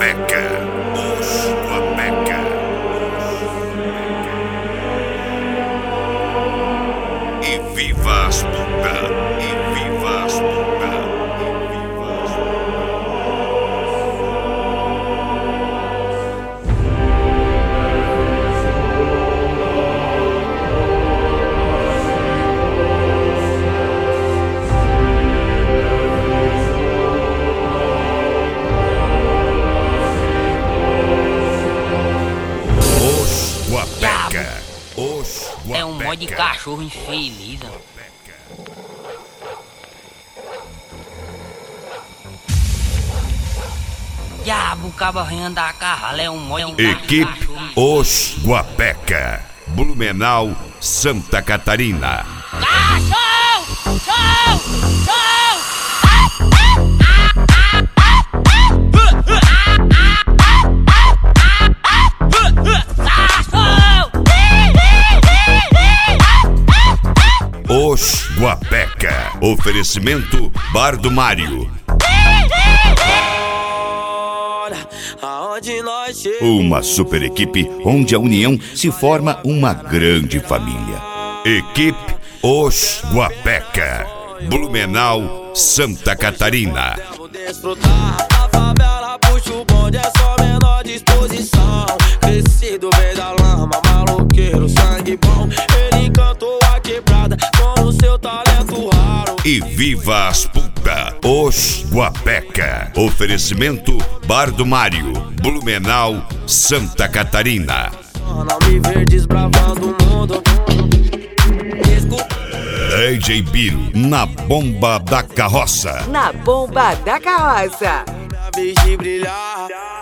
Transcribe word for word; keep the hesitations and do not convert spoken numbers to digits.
Guapeca, os Guapeca. E viva as putas, e viva as putas, e viva as Guapeca, os Guapeca. É um monte de cachorro infeliz. Diabo, o cabo vem andar a carro, é um monte de Equipe Os Guapeca, Blumenau, Santa Catarina. Cachorro! Show! Show! Os Guapeca. Oferecimento Bar do Mário. Uma super equipe onde a união se forma uma grande família. Equipe Os Guapeca, Blumenau, Santa Catarina. A favela puxa o bonde, é só menor disposição. Crescido vem da lama, maloqueiro, sangue bom. Ele encantou a quebrada com o seu talento raro. E viva as putas, Os Guapeca. Oferecimento Bar do Mário, Blumenau, Santa Catarina. Não me ver desbravando o mundo. D J Biro, na bomba da carroça. Na bomba da carroça. Minha vez de brilhar.